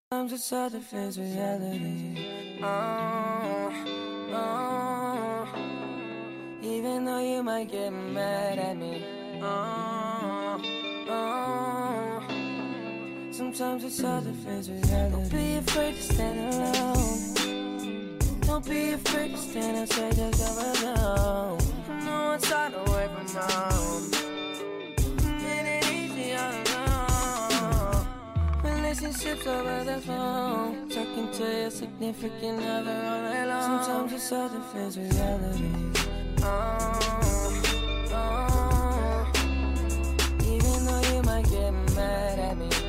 Sometimes it's hard to face reality. Even though you might get mad at me. Sometimes it's hard to face reality. Don't be afraid to stand alone. Don't be afraid to stand outside the door alone. No one's hard away from home. It ain't easy all alone. Relationships over the phone. Talking to your significant other all night long. Sometimes it's hard to face reality. Even though you might get mad at me.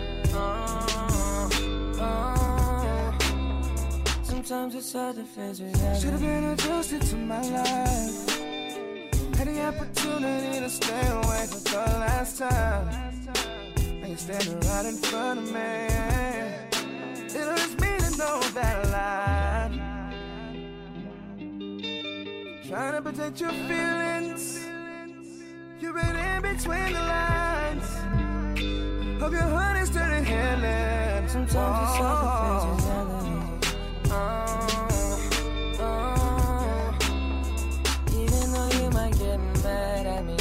Sometimes it's hard to face reality. Should've been adjusted to my life. Had the opportunity to stay away for the last time. And you're standing right in front of me. It hurts me to know that I lied. Trying to protect your feelings. You read in between the lines. Hope your heart is turning healing. Sometimes it's hard to face reality. Even though you might get mad at me.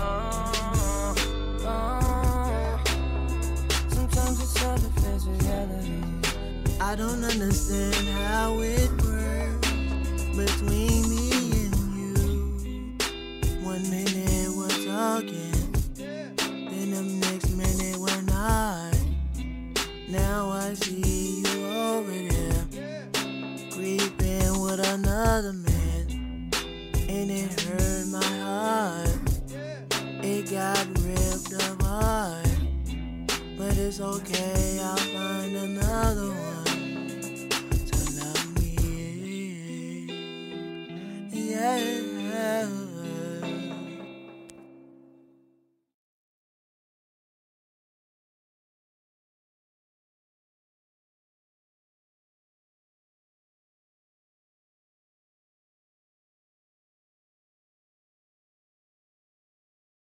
Sometimes it's hard to face reality. I don't understand how it works between me and you. 1 minute we're talking, then the next minute we're not. Now I see you over there, creeping with another man, and it hurt my heart. It got ripped apart, but it's okay, I'll find another one to love me. Yeah.